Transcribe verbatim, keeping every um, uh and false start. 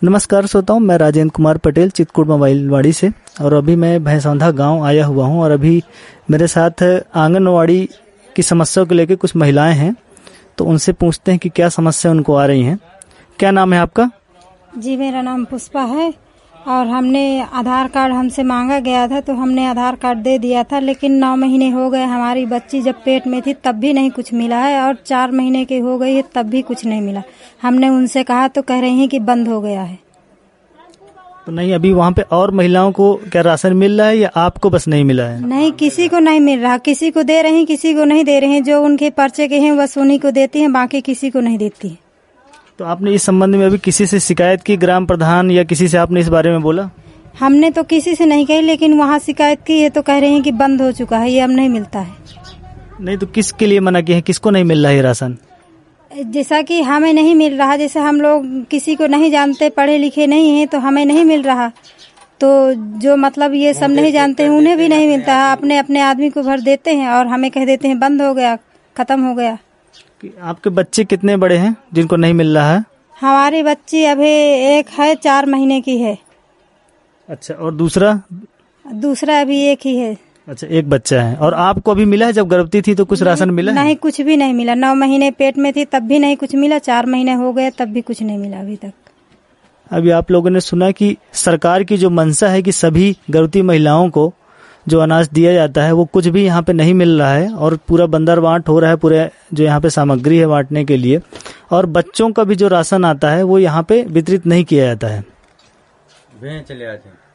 नमस्कार श्रोताओं, मैं राजेंद्र कुमार पटेल चितकुट मोबाइलवाड़ी से और अभी मैं भैंसौंधा गांव आया हुआ हूं और अभी मेरे साथ आंगनवाड़ी की समस्याओं को लेकर कुछ महिलाएं हैं, तो उनसे पूछते हैं कि क्या समस्या उनको आ रही हैं। क्या नाम है आपका? जी, मेरा नाम पुष्पा है और हमने आधार कार्ड हमसे मांगा गया था तो हमने आधार कार्ड दे दिया था, लेकिन नौ महीने हो गए हमारी बच्ची जब पेट में थी तब भी नहीं कुछ मिला है और चार महीने की हो गई है तब भी कुछ नहीं मिला। हमने उनसे कहा तो कह रही हैं कि बंद हो गया है। तो नहीं, अभी वहाँ पे और महिलाओं को क्या राशन मिल रहा है या आपको बस नहीं मिला है? नहीं, किसी को नहीं मिल रहा, किसी को दे रहे हैं किसी को नहीं दे रहे हैं। जो उनके पर्चे के हैं बस उन्हीं को देती हैं, बाकी किसी को नहीं देती है। तो आपने इस संबंध में अभी किसी से शिकायत की, ग्राम प्रधान या किसी से आपने इस बारे में बोला? हमने तो किसी से नहीं कही, लेकिन वहाँ शिकायत की है तो कह रहे हैं कि बंद हो चुका है, ये अब नहीं मिलता है। नहीं तो किसके लिए मना किया है, किसको नहीं मिल रहा है राशन? जैसा कि हमें नहीं मिल रहा, जैसे हम लोग किसी को नहीं जानते, पढ़े लिखे नहीं हैं तो हमें नहीं मिल रहा, तो जो मतलब ये सब नहीं जानते हैं उन्हें भी नहीं मिलता है। अपने अपने आदमी को भर देते हैं और हमें कह देते हैं बंद हो गया, खत्म हो गया। आपके बच्चे कितने बड़े हैं जिनको नहीं मिल रहा है? हमारी बच्ची अभी एक है, चार महीने की है। अच्छा, और दूसरा? दूसरा अभी एक ही है। अच्छा, एक बच्चा है। और आपको अभी मिला है? जब गर्भवती थी तो कुछ राशन मिला? नहीं, कुछ भी नहीं मिला। नौ महीने पेट में थी तब भी नहीं कुछ मिला, चार महीने हो गए तब भी कुछ नहीं मिला अभी तक। अभी आप लोगों ने सुना कि सरकार की जो मंशा है कि सभी गर्भवती महिलाओं को जो अनाज दिया जाता है वो कुछ भी यहाँ पे नहीं मिल रहा है और पूरा बंदर बांट हो रहा है, पूरे जो यहाँ पे सामग्री है बांटने के लिए, और बच्चों का भी जो राशन आता है वो यहाँ पे वितरित नहीं किया जाता है। चले आते हैं।